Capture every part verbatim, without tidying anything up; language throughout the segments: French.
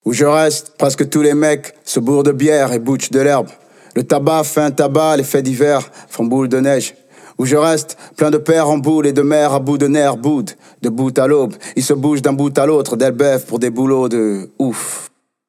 Où je reste, presque tous les mecs se bourrent de bière et bouchent de l'herbe. Le tabac fait un tabac, les faits divers font boule de neige. Où je reste, plein de pères en boule et de mères à bout de nerfs boudent. De bout à l'aube, ils se bougent d'un bout à l'autre d'Elbeuf pour des boulots de ouf,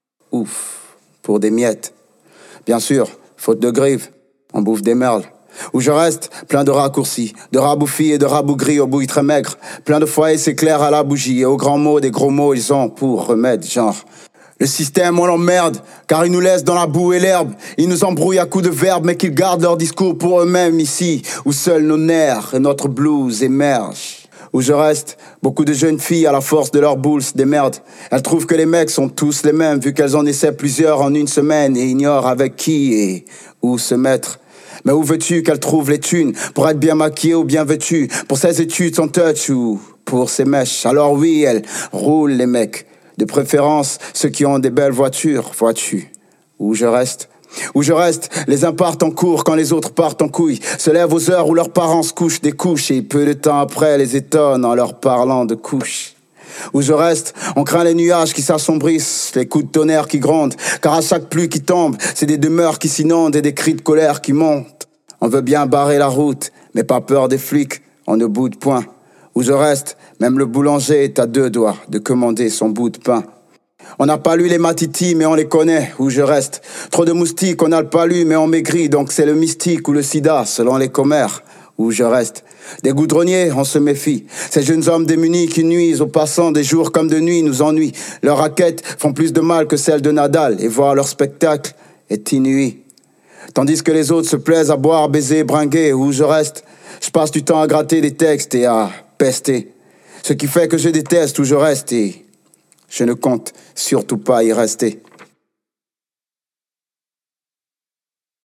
ouf, pour des miettes. Bien sûr, faute de grive, on bouffe des merles. Où je reste, plein de raccourcis, de raboufis et de rabougris aux bouilles très maigres. Plein de foyers s'éclairent à la bougie et aux grands mots, des gros mots ils ont pour remède, genre... Le système, on l'emmerde, car ils nous laissent dans la boue et l'herbe. Ils nous embrouillent à coups de verbes, mais qu'ils gardent leur discours pour eux-mêmes ici, où seuls nos nerfs et notre blues émergent. Où je reste, beaucoup de jeunes filles, à la force de leur boule, se démerdent. Elles trouvent que les mecs sont tous les mêmes, vu qu'elles en essaient plusieurs en une semaine, et ignorent avec qui et où se mettre. Mais où veux-tu qu'elles trouvent les thunes, pour être bien maquillées ou bien vêtues, pour ces études sans touch ou pour ces mèches? Alors oui, elles roulent les mecs. De préférence, ceux qui ont des belles voitures, vois-tu, où je reste. Où je reste, les uns partent en cours quand les autres partent en couille, se lèvent aux heures où leurs parents se couchent des couches et peu de temps après les étonnent en leur parlant de couches. Où je reste, on craint les nuages qui s'assombrissent, les coups de tonnerre qui grondent, car à chaque pluie qui tombe, c'est des demeures qui s'inondent et des cris de colère qui montent. On veut bien barrer la route, mais pas peur des flics, on ne boude point. Où je reste, même le boulanger est à deux doigts de commander son bout de pain. On n'a pas lu les matitis, mais on les connaît, où je reste. Trop de moustiques, on n'a pas lu, mais on maigrit, donc c'est le mystique ou le sida, selon les commères, où je reste. Des goudronniers, on se méfie. Ces jeunes hommes démunis qui nuisent aux passants des jours comme de nuit nous ennuient. Leurs raquettes font plus de mal que celles de Nadal, et voir leur spectacle est inouï. Tandis que les autres se plaisent à boire, baiser, bringuer, où je reste. Je passe du temps à gratter des textes et à pester. Ce qui fait que je déteste où je reste et je ne compte surtout pas y rester.